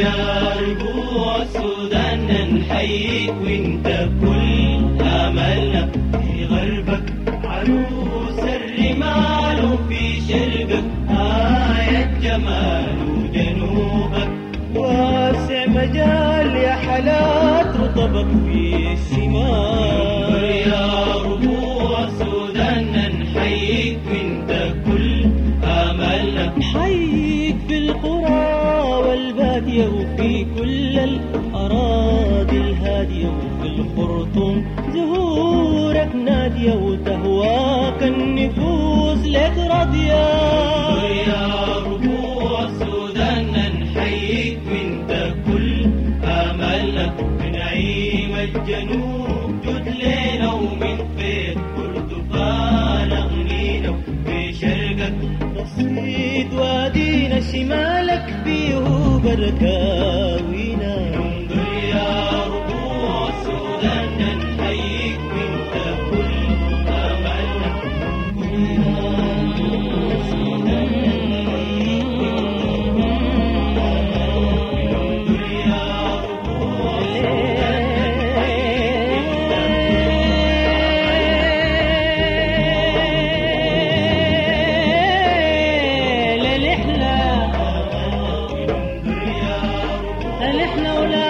يا ربوع السودان نحييك وانت كل املنا في غربك عروس الرمال وفي شرقك آية جمال وجنوبك واسع مجال يا حالات رطبك في الشمال. يا ربوع السودان نحييك وانت كل املنا نحييك في القرى والبادية وفي كل الأراضي الهادية وفي الخرطوم زهورك نادية وتهواك النفوس لك راضية. يا ربوع السودان نحييك وانت كل املنا بنعيم الجنوب جد لينا ومن فيك برتقال اغنينا وفي شرقك نصيد وادينا شمالك فيه بركاوينا. يا ربوع السودان نحييك وانت كل املنا احنا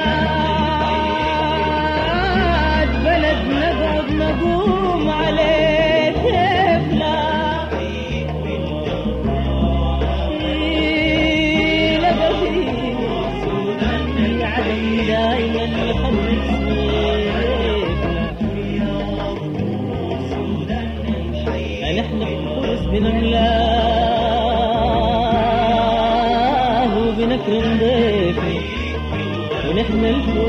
ولاد بلد نقعد نقوم عليه كيفنا لقدي عدم دايما يحرك سيفنا. نحن بنفوز بنملاه وبنكرم ضيفنا ونحن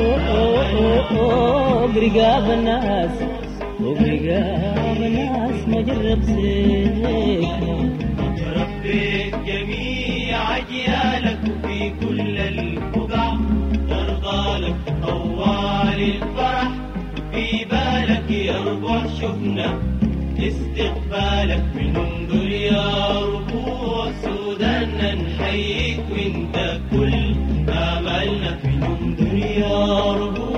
الفوق رقاب الناس فوق رقاب الناس ما جرب سيكنا. ربيت جميع أجيالك وفي كل البقع ترضى لك طوال الفرح في بالك يربع شفنا استقبالك بننظر يا ربوع السودان نحييك وانت كل املنا بننظر يا ربوع